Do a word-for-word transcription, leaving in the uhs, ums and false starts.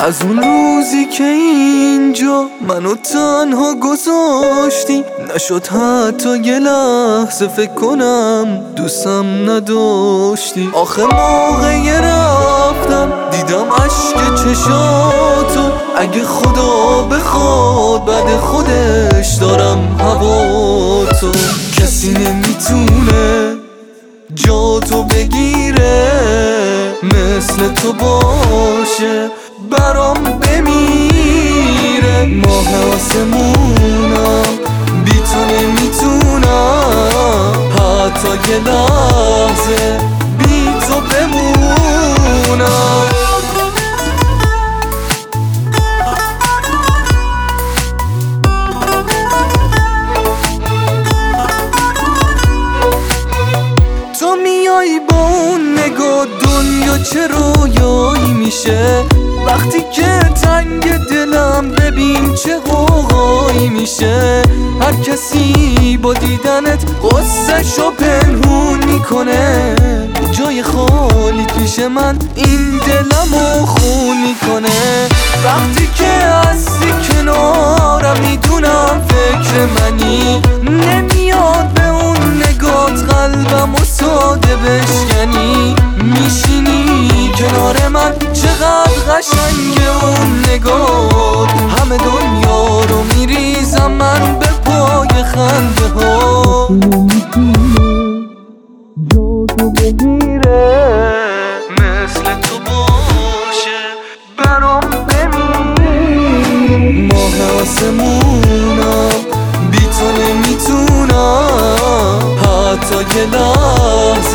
از اون روزی که اینجا منو تنها گذاشتی، نشد حتی یه لحظه فکر کنم دوستم نداشتی. آخه موقع رفتن دیدم عشق چشاتو، اگه خدا بخواد بعد خودش دارم هوا تو. کسی نمیتونه جاتو بگیره، مثل تو باشه برام بمیره. ماه آسمونم بی تو نمیتونم حتی یه لحظه بی تو بمونم. تو میای با اون نگاه دنیا چه رویایی میشه، وقتی که تنگ دلم ببین چه غوغایی میشه. هر کسی با دیدنت غصه‌شو پنهون میکنه، جای خالی پیش من این دلمو خون میکنه. وقتی که هستی کنارم میدونم فکر منی، نمیاد به اون نگات قلبمو ساده بشکنی. میشینی کنار من چقدر قشنگه اون نگات، همه دنیا رو میریزم من به پای خنده ها. جاتو بگیره مثل تو باشه برام بمیر. ماه آسمونم بی تو نمیتونم حتی یه لحظه